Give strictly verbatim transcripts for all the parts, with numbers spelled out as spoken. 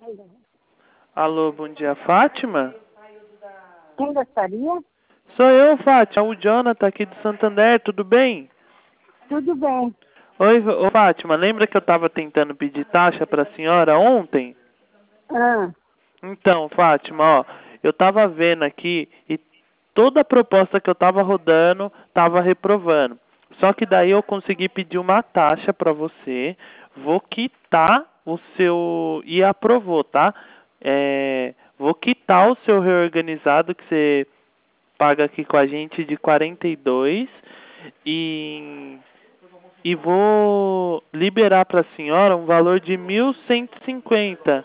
Alô, bom dia, Fátima? Quem gostaria? Sou eu, Fátima, o Jonathan aqui do Santander, tudo bem? Tudo bem. Oi, ô, Fátima, lembra que eu estava tentando pedir taxa para a senhora ontem? Ah, Então, Fátima, ó, eu estava vendo aqui e toda a proposta que eu estava rodando estava reprovando. Só que daí eu consegui pedir uma taxa para você, vou quitar o seu... e aprovou, tá? É, vou quitar o seu reorganizado que você paga aqui com a gente de quarenta e dois e, e vou liberar para a senhora um valor de mil cento e cinquenta.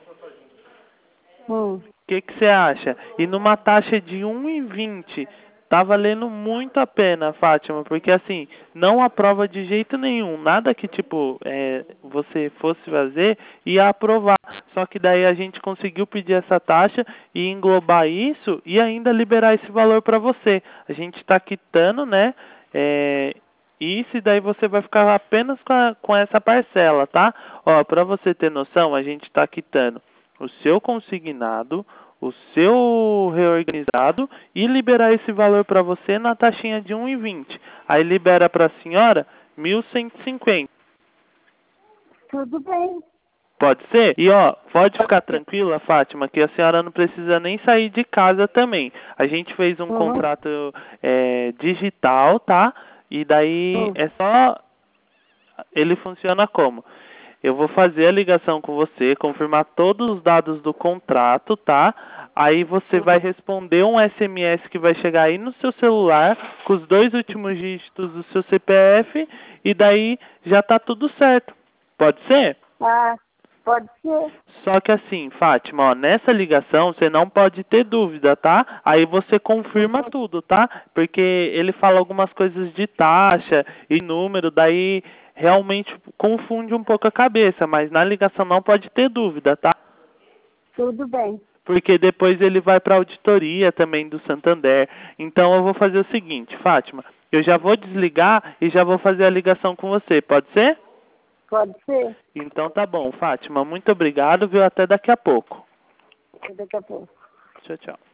hum. O que que você acha? E numa taxa de um e vinte, tá valendo muito a pena, Fátima, porque assim, não aprova de jeito nenhum, nada que tipo, é, você fosse fazer ia aprovar. Só que daí a gente conseguiu pedir essa taxa e englobar isso e ainda liberar esse valor para você. A gente está quitando, né? É, isso e daí você vai ficar apenas com, a, com essa parcela, tá? Ó, para você ter noção, a gente está quitando o seu consignado, o seu reorganizado e liberar esse valor para você na taxinha de um e vinte. Aí libera para a senhora mil cento e cinquenta. Tudo bem. Pode ser? E ó, pode ficar tranquila, Fátima, que a senhora não precisa nem sair de casa também. A gente fez um Uhum. contrato é, digital, tá? E daí Hum. é só... Ele funciona como? Eu vou fazer a ligação com você, confirmar todos os dados do contrato, tá? Aí você vai responder um S M S que vai chegar aí no seu celular com os dois últimos dígitos do seu C P F e daí já tá tudo certo. Pode ser? Ah, pode ser. Só que assim, Fátima, ó, nessa ligação você não pode ter dúvida, tá? Aí você confirma tudo, tá? Porque ele fala algumas coisas de taxa e número, daí realmente confunde um pouco a cabeça, mas na ligação não pode ter dúvida, tá? Tudo bem. Porque depois ele vai para a auditoria também do Santander. Então eu vou fazer o seguinte, Fátima, eu já vou desligar e já vou fazer a ligação com você, pode ser? Pode ser. Então tá bom, Fátima, muito obrigado, viu? Até daqui a pouco. Daqui a pouco. Tchau, tchau.